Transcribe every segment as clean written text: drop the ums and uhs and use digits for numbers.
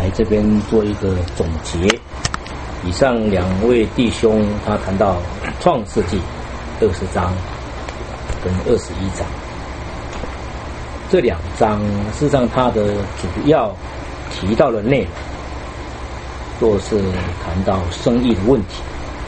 来这边做一个总结。以上两位弟兄他谈到创世纪20章跟21章，这两章事实上他的主要提到的内容都是谈到生意的问题。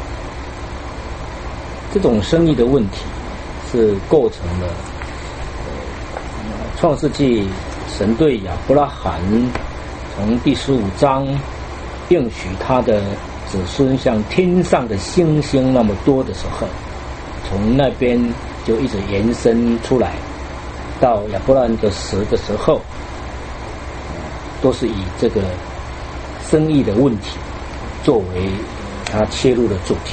这种生意的问题是构成了创世纪神对亚伯拉罕从第15章应许他的子孙像天上的星星那么多的时候，从那边就一直延伸出来，到亚伯拉罕的死的时候，都是以这个生意的问题作为他切入的主题。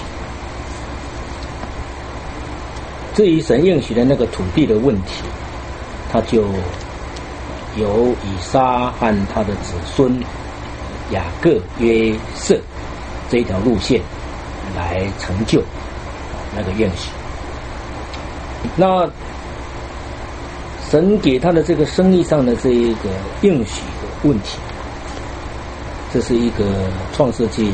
至于神应许的那个土地的问题，他就由以撒和他的子孙雅各、约瑟这一条路线来成就那个应许。那神给他的这个生意上的这一个应许的问题，这是一个创世纪，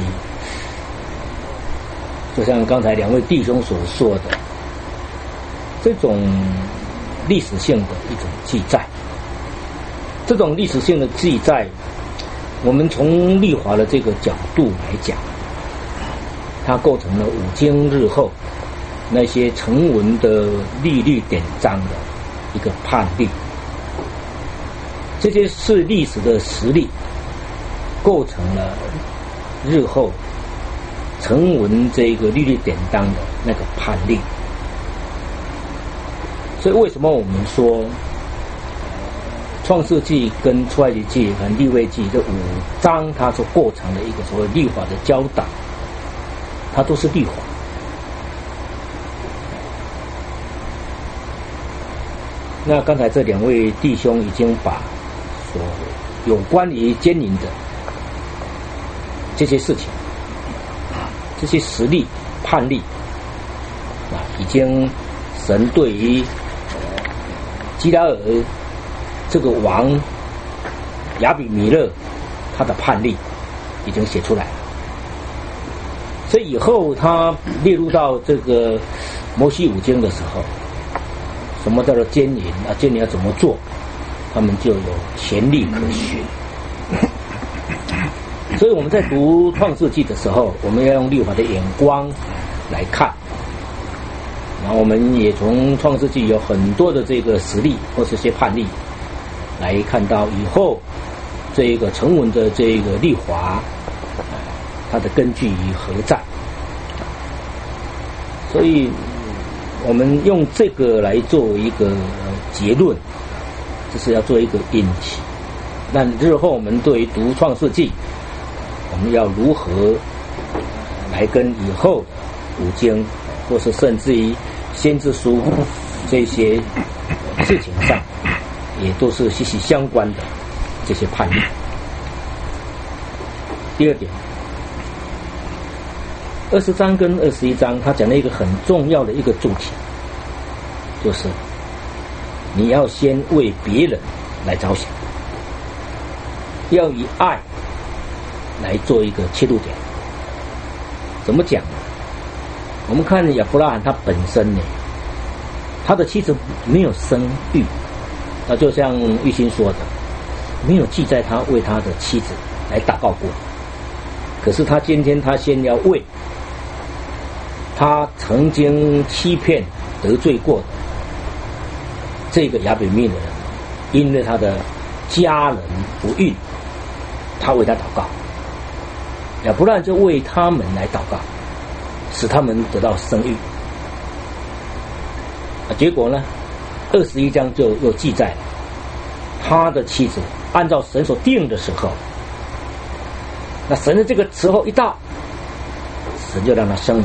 就像刚才两位弟兄所说的，这种历史性的一种记载。这种历史性的记载，我们从律法的这个角度来讲，它构成了五经日后那些成文的律例典章的一个判例。这些是历史的实例，构成了日后成文这个律例典章的那个判例。所以为什么我们说创世纪跟出埃及记和利未记这5章它所构成的一个所谓律法的教导，它都是律法。那刚才这两位弟兄已经把所有关于奸淫的这些事情，这些实例判例已经神对于基拉尔这个王亚比米勒他的判例已经写出来了。所以以后他列入到这个摩西五经的时候，什么叫做奸淫啊？奸淫要怎么做？他们就有前例可循。所以我们在读创世纪的时候，我们要用律法的眼光来看。然后我们也从创世纪有很多的这个实例或是些判例来看到以后这一个成文的这个律法，它的根据于何在？所以我们用这个来作为一个结论，就是要做一个引题。那日后我们对于读创世纪，我们要如何来跟以后五经或是甚至于先知书这些事情上也都是息息相关的这些判例。第二点，20章跟21章他讲了一个很重要的一个主题，就是你要先为别人来着想，要以爱来做一个切入点。怎么讲呢？我们看亚伯拉罕他本身呢，他的妻子没有生育，那就像玉兴说的，没有记载他为他的妻子来祷告过。可是他今天他先要为他曾经欺骗得罪过的这个亚比米勒人，因为他的家人不孕，他为他祷告。亚伯拉罕就为他们来祷告，使他们得到生育。结果呢，21章就又记载了他的妻子按照神所定的时候，那神的这个时候一到，神就让他生了。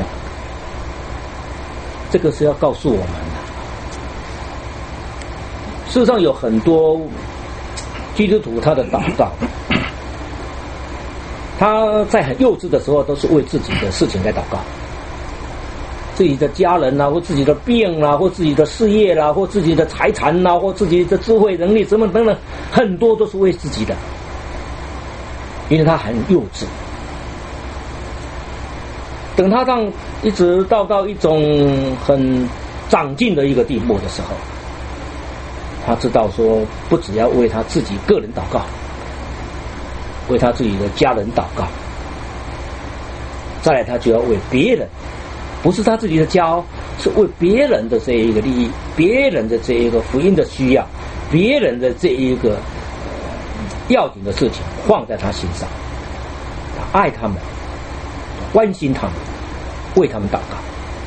这个是要告诉我们的。事实上有很多基督徒他的祷告，他在很幼稚的时候都是为自己的事情在祷告，自己的家人啦，或自己的病啦，或自己的事业啦，或自己的财产啦，或自己的智慧能力什么等等，很多都是为自己的。 因为他很幼稚。等他一直到一种很长进的一个地步的时候，他知道说不只要为他自己个人祷告，为他自己的家人祷告，再来他就要为别人，不是他自己的家哦，是为别人的这一个利益，别人的这一个福音的需要，别人的这一个要紧的事情放在他心上，他爱他们，关心他们，为他们祷告。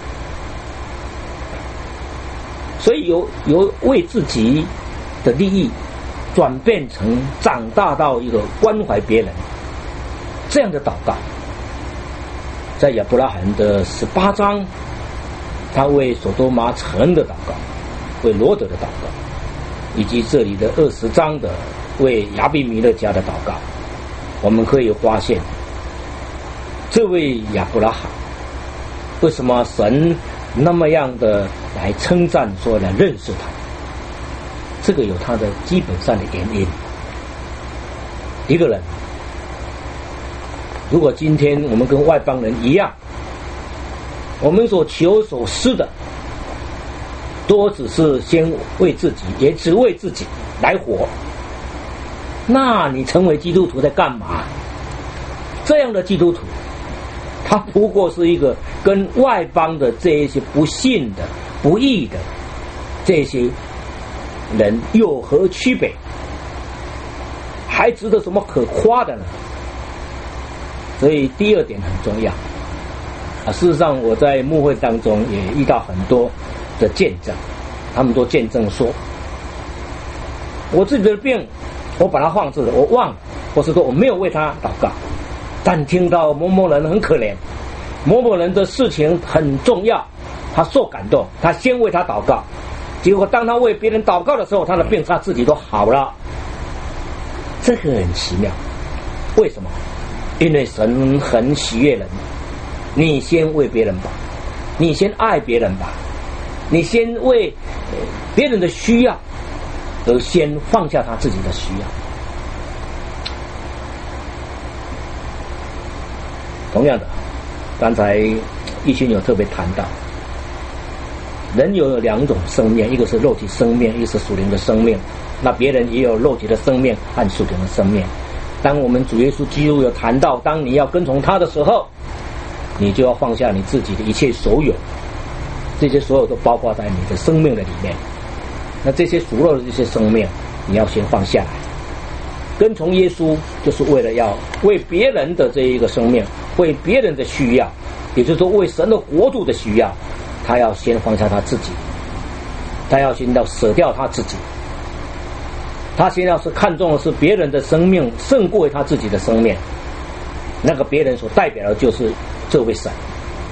所以由为自己的利益转变成长大到一个关怀别人这样的祷告。在亚伯拉罕的18章，他为所多玛城的祷告，为罗得的祷告，以及这里的20章的为亚比米勒家的祷告，我们可以发现这位亚伯拉罕为什么神那么样的来称赞说来认识他，这个有他的基本上的原因。一个人如果今天我们跟外邦人一样，我们所求所思的多只是先为自己，也只为自己来活，那你成为基督徒在干嘛？这样的基督徒他不过是一个跟外邦的这一些不信的不义的这些人有何区别？还值得什么可夸的呢？所以第二点很重要事实上我在牧会当中也遇到很多的见证，他们都见证说我自己的病我把它放置了，我忘了，或是说我没有为他祷告，但听到某某人很可怜，某某人的事情很重要，他受感动，他先为他祷告，结果当他为别人祷告的时候，他的病他自己都好了。这个很奇妙，为什么？因为神很喜悦人，你先为别人吧，你先爱别人吧，你先为别人的需要而先放下他自己的需要。同样的，刚才义勋有特别谈到，人有两种生命，一个是肉体生命，一个是属灵的生命。那别人也有肉体的生命和属灵的生命。当我们主耶稣基督有谈到，当你要跟从他的时候，你就要放下你自己的一切所有，这些所有都包括在你的生命的里面。那这些属肉的这些生命，你要先放下来。跟从耶稣就是为了要为别人的这一个生命，为别人的需要，也就是说为神的国度的需要，他要先放下他自己，他要先要舍掉他自己，他先要是看重的是别人的生命胜过于他自己的生命，那个别人所代表的就是这位神。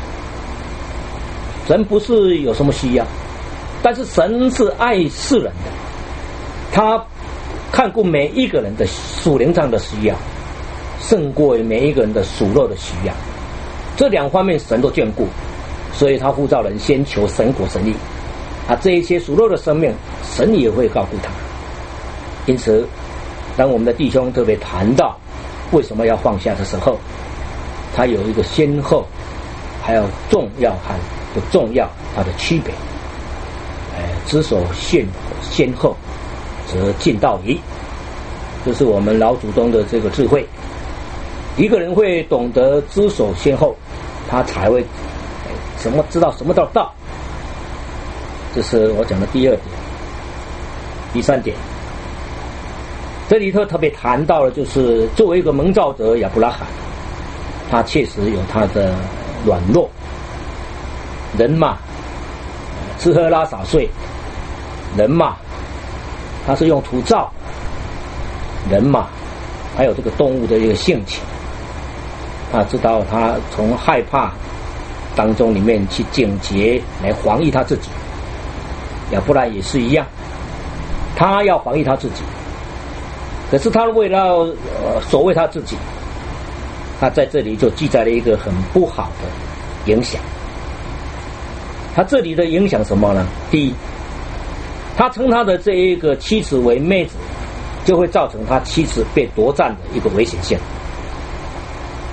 神不是有什么需要，但是神是爱世人的，他看顾每一个人的属灵上的需要，胜过于每一个人的属肉的需要，这两方面神都眷顾，所以他呼召人先求神国神义，这一些属肉的生命神也会照顾他。因此当我们的弟兄特别谈到为什么要放下的时候，他有一个先后还有重要和不重要它的区别。知守先后则近道矣，这是我们老祖宗的这个智慧。一个人会懂得知守先后，他才会知道什么叫道。这是我讲的第二点。第三点，这里头特别谈到了，就是作为一个蒙召者亚伯拉罕，他确实有他的软弱。人嘛，吃喝拉撒睡，人嘛他是用土造，人嘛还有这个动物的一个性情，他知道他从害怕当中里面去警觉来防御他自己。亚伯拉罕也是一样，他要防御他自己，可是他为了守卫他自己，他在这里就记载了一个很不好的影响。他这里的影响什么呢？第一，他称他的这一个妻子为妹子，就会造成他妻子被夺占的一个危险性。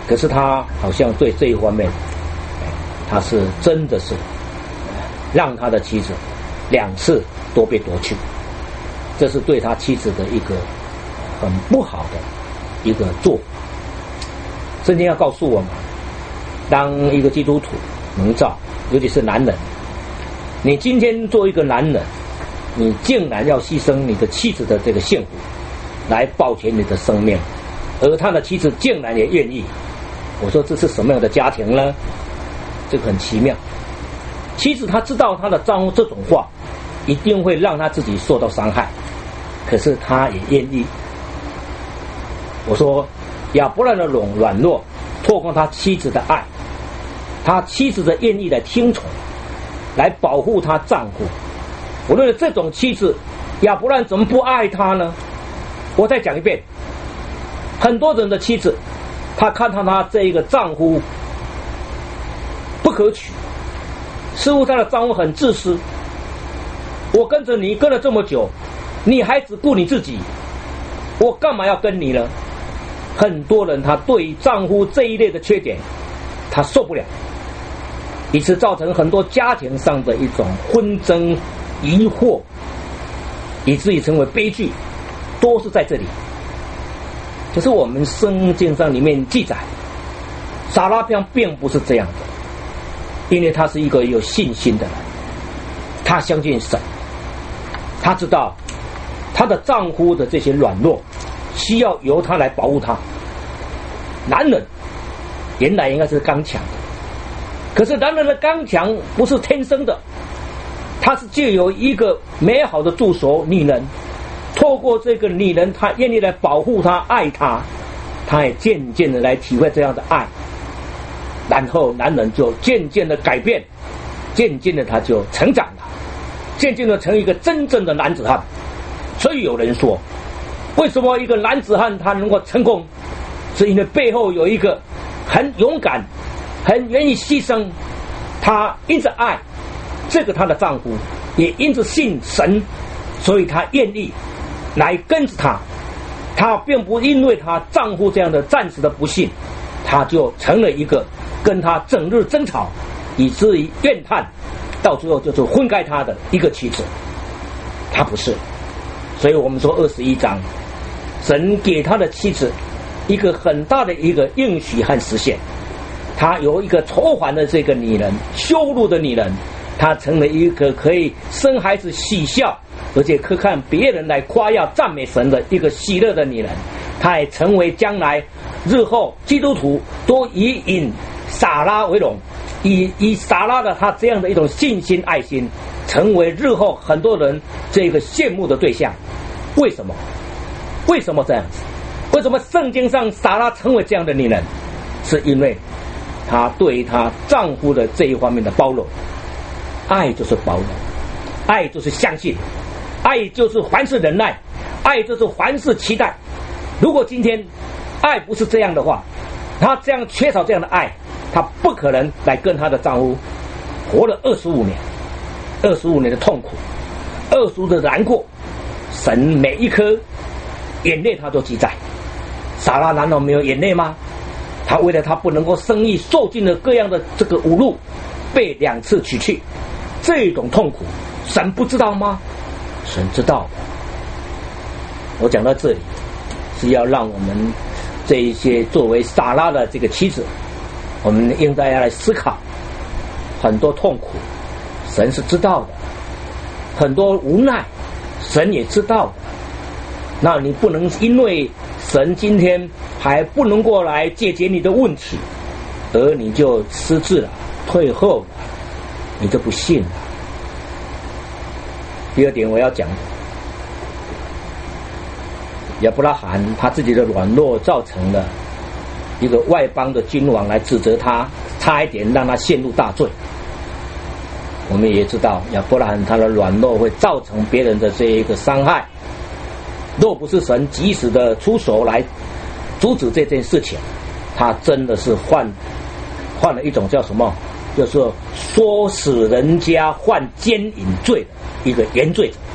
可是他好像对这一方面，他是真的是让他的妻子2次都被夺去，这是对他妻子的一个很不好的一个做法。圣经要告诉我们，当一个基督徒蒙召，尤其是男人，你今天做一个男人，你竟然要牺牲你的妻子的这个幸福来保全你的生命，而他的妻子竟然也愿意。我说这是什么样的家庭呢？这个很奇妙。妻子她知道她的丈夫这种话一定会让她自己受到伤害，可是她也愿意。我说亚伯兰的软弱透过他妻子的爱，他妻子的愿意来听从，来保护他丈夫。我认为这种妻子亚伯兰怎么不爱他呢？我再讲一遍，很多人的妻子他看到他这一个丈夫不可取，似乎他的丈夫很自私，我跟着你跟了这么久，你还只顾你自己，我干嘛要跟你呢？很多人他对丈夫这一类的缺点他受不了，以此造成很多家庭上的一种纷争疑惑，以至于成为悲剧，都是在这里。可是我们圣经上里面记载，撒拉并不是这样的，因为她是一个有信心的人，她相信神，她知道她的丈夫的这些软弱需要由她来保护她。男人原来应该是刚强的，可是男人的刚强不是天生的，他是藉由一个美好的助手女人，透过这个女人他愿意来保护他爱他，他也渐渐的来体会这样的爱，然后男人就渐渐的改变，渐渐的他就成长了，渐渐的成为一个真正的男子汉。所以有人说，为什么一个男子汉他能够成功，是因为背后有一个很勇敢很愿意牺牲，他因着爱这个他的丈夫，也因着信神，所以他愿意来跟着他。他并不因为她丈夫这样的暂时的不幸，他就成了一个跟他整日争吵，以至于怨叹，到最后就是婚该他的一个妻子。他不是。所以我们说21章，神给他的妻子一个很大的一个应许和实现。他有一个愁烦的这个女人，羞辱的女人，她成了一个可以生孩子喜笑，而且可看别人来夸耀赞美神的一个喜乐的女人。她也成为将来日后基督徒都以撒拉为荣，以撒拉的她这样的一种信心爱心，成为日后很多人这个羡慕的对象。为什么？为什么这样子？为什么圣经上撒拉成为这样的女人？是因为她对她丈夫的这一方面的包容。爱就是包容，爱就是相信，爱就是凡事忍耐，爱就是凡事期待。如果今天爱不是这样的话，她这样缺少这样的爱，她不可能来跟她的丈夫活了25年，25年的痛苦，25的难过，神每一颗眼泪她都记在。撒拉难道没有眼泪吗？她为了她不能够生育，受尽了各样的这个侮辱，被2次娶去，这种痛苦神不知道吗？神知道的。我讲到这里是要让我们这一些作为撒拉的这个妻子，我们应该要来思考，很多痛苦神是知道的，很多无奈神也知道的。那你不能因为神今天还不能够来解决你的问题，而你就失智了，退后了，你就不信了。第二点我要讲，亚伯拉罕他自己的软弱造成了一个外邦的君王来指责他，差一点让他陷入大罪。我们也知道亚伯拉罕他的软弱会造成别人的这一个伤害，若不是神及时的出手来阻止这件事情，他真的是犯了一种叫什么，就是说使人家犯奸淫罪的一个原罪者。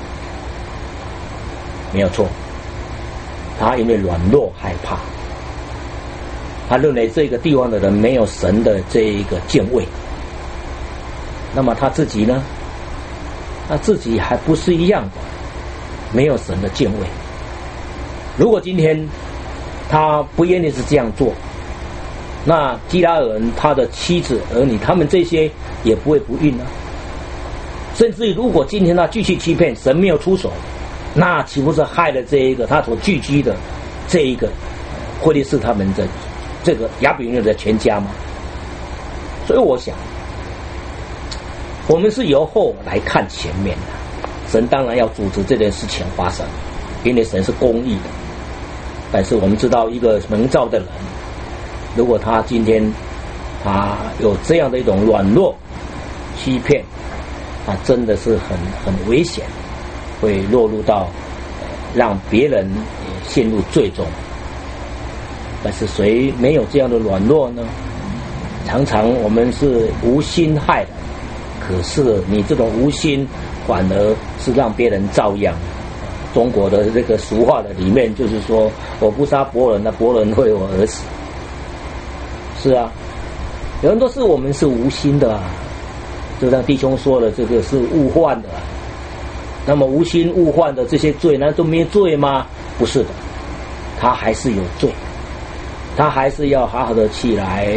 没有错，他因为软弱害怕， 他认为这个地方的人没有神的这一个敬畏。那么他自己呢？他自己还不是一样的，没有神的敬畏。如果今天他不愿意是这样做，那基拉尔人他的妻子儿女他们这些也不会不孕啊。甚至于如果今天他继续欺骗，神没有出手，那岂不是害了这一个他所聚居的这一个惠利士他们的这个亚比米勒的全家吗？所以我想，我们是由后来看前面的，神当然要阻止这件事情发生，因为神是公义的。但是我们知道，一个蒙召的人，如果他今天他有这样的一种软弱、欺骗，他真的是很危险，会落入到让别人陷入罪中。但是谁没有这样的软弱呢？常常我们是无心害人，可是你这种无心反而是让别人遭殃。中国的这个俗话的里面就是说，我不杀伯仁，那伯仁会我而死。是啊，有很多事我们是无心的啊，就像弟兄说的，这个是误患的啊。那么无心误患的这些罪，难道都没罪吗？不是的，他还是有罪，他还是要好好的去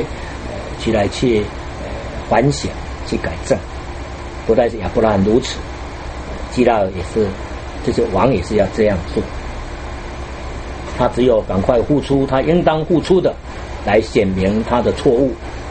反省，去改正。不但是亚伯拉罕如此，基拉尔也是，这些王也是要这样做。他只有赶快付出他应当付出的，来显明他的错误。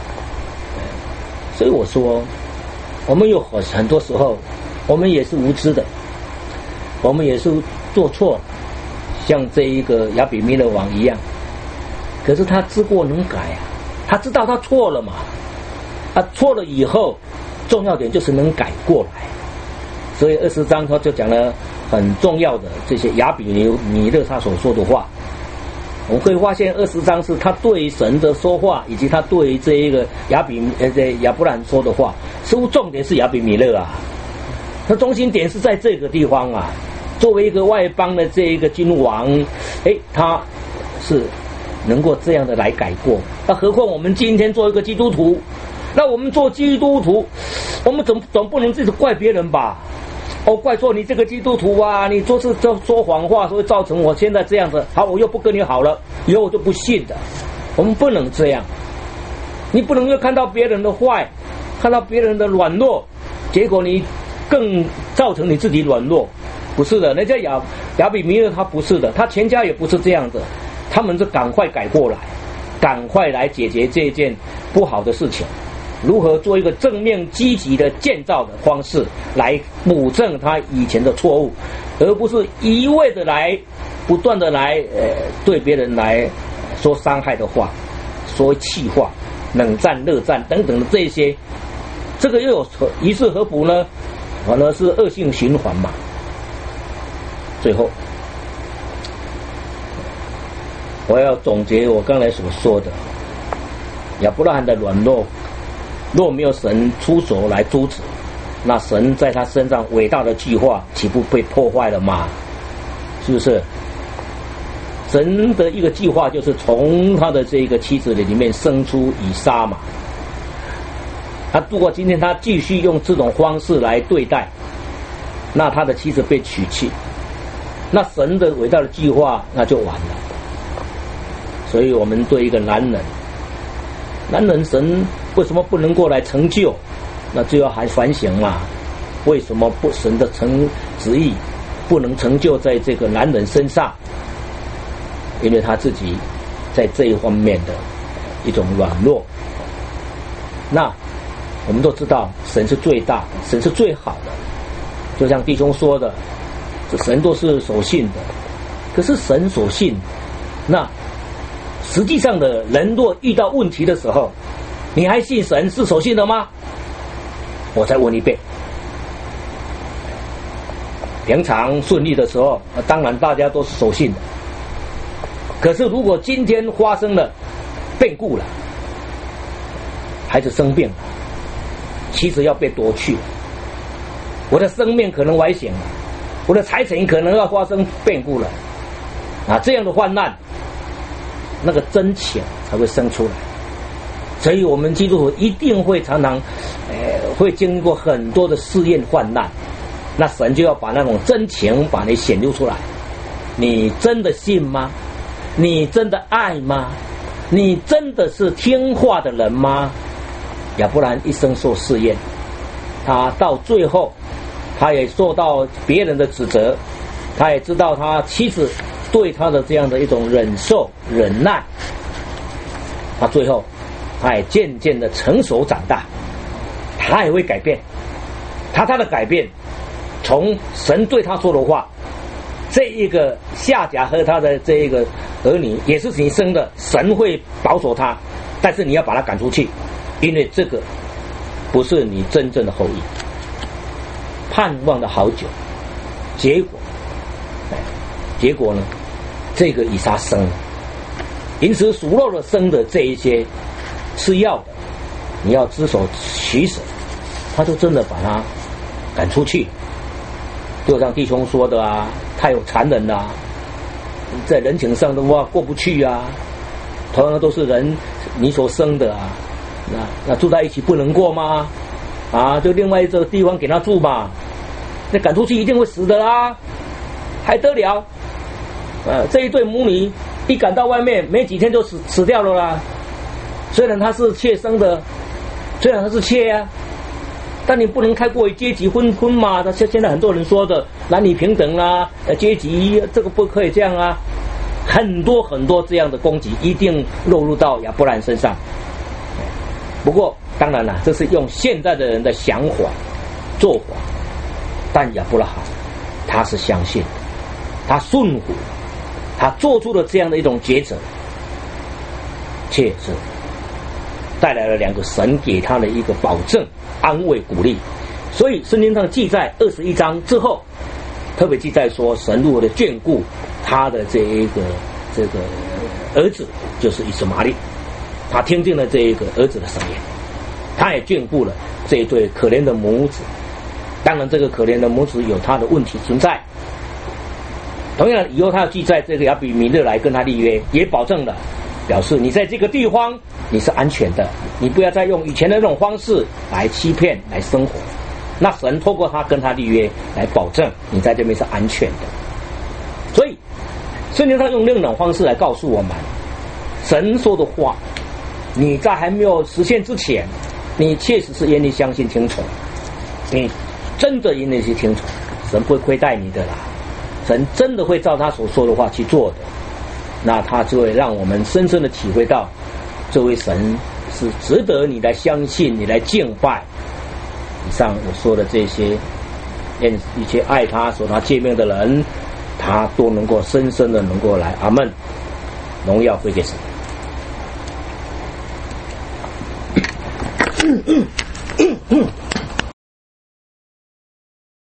所以我说，我们有很多时候，我们也是无知的，我们也是做错了，像这一个亚比米勒王一样。可是他知过能改啊，他知道他错了嘛，他错了以后，重要点就是能改过来。所以20章他就讲了很重要的这些亚比米勒他所说的话。我们会发现20章是他对神的说话，以及他对这一个亚伯兰说的话，似乎重点是亚比米勒啊，他中心点是在这个地方啊。作为一个外邦的这一个君王，他是能够这样的来改过。那何况我们今天做一个基督徒，那我们做基督徒，我们总不能自己怪别人吧？怪错你这个基督徒啊，你说谎话，所以造成我现在这样子。好，我又不跟你好了，以后我就不信的。我们不能这样，你不能又看到别人的坏，看到别人的软弱，结果你更造成你自己软弱。不是的，人家亚比米勒他不是的，他全家也不是这样的，他们是赶快改过来，赶快来解决这件不好的事情。如何做一个正面积极的建造的方式来补正他以前的错误，而不是一味的来不断的来对别人来说伤害的话，说气话，冷战热战等等的这些，这个又有于是何补呢？反而是恶性循环嘛。最后我要总结我刚才所说的，亚伯拉罕的软弱，若没有神出手来阻止，那神在他身上伟大的计划岂不被破坏了吗？是不是？神的一个计划就是从他的这个妻子里面生出以撒嘛。如果今天他继续用这种方式来对待，那他的妻子被娶去，那神的伟大的计划那就完了。所以我们对一个男人神为什么不能够来成就？那就要还反省嘛，为什么神的旨意不能成就在这个男人身上？因为他自己在这一方面的一种软弱。那我们都知道神是最大，神是最好的，就像弟兄说的，神都是所信的。可是神所信，那实际上的人若遇到问题的时候，你还信神是所信的吗？我再问一遍。平常顺利的时候，当然大家都是所信的。可是如果今天发生了变故了，孩子生病了，妻子要被夺去了，我的生命可能危险了，我的财产可能要发生变故了，这样的患难， 那个真情才会生出来。所以我们基督徒一定会常常会经历过很多的试验患难，那神就要把那种真情把你显露出来。你真的信吗？你真的爱吗？你真的是听话的人吗？亚伯兰一生受试验，他到最后他也受到别人的指责，他也知道他妻子对他的这样的一种忍受忍耐，他最后他也渐渐的成熟长大，他也会改变。他的改变从神对他说的话，这一个夏甲和他的这一个儿女也是你生的，神会保守他，但是你要把他赶出去，因为这个不是你真正的后裔。盼望了好久，结果呢，这个以撒生了。因此属肉的生的这一些吃药的，你要只手取舍，他就真的把他赶出去。就像弟兄说的啊，太有残忍了，在人情上的话过不去啊，同样都是人你所生的啊，那住在一起不能过吗？啊，就另外一个地方给他住嘛，那赶出去一定会死的啦，还得了？这一对母女一赶到外面，没几天就死掉了啦。虽然他是妾生的，虽然他是妾啊，但你不能太过于阶级婚嘛。现在很多人说的男女平等啊，阶级这个不可以这样啊，很多这样的攻击一定落入到亚伯兰身上。不过当然了，这是用现在的人的想法做法，但亚伯拉罕他是相信的，他顺服，他做出了这样的一种抉择，确实带来了两个神给他的一个保证、安慰、鼓励。所以圣经上记载21章之后，特别记载说神如何的眷顾他的这个儿子，就是以实玛利。他听见了这一个儿子的声音，他也眷顾了这一对可怜的母子。当然这个可怜的母子有他的问题存在，同样以后他要记载这个亚比米勒来跟他立约，也保证了，表示你在这个地方你是安全的，你不要再用以前的那种方式来欺骗来生活。那神透过他跟他立约来保证你在这边是安全的。所以圣经上用另一种方式来告诉我们，神说的话你在还没有实现之前，你确实是愿意相信听从，你真的愿意去听从，神不会亏待你的啦，神真的会照他所说的话去做的。那他就会让我们深深的体会到，这位神是值得你来相信，你来敬拜。以上我说的这些，一切爱他、守他诫命的人，他都能够深深的能够来阿们，荣耀归给神。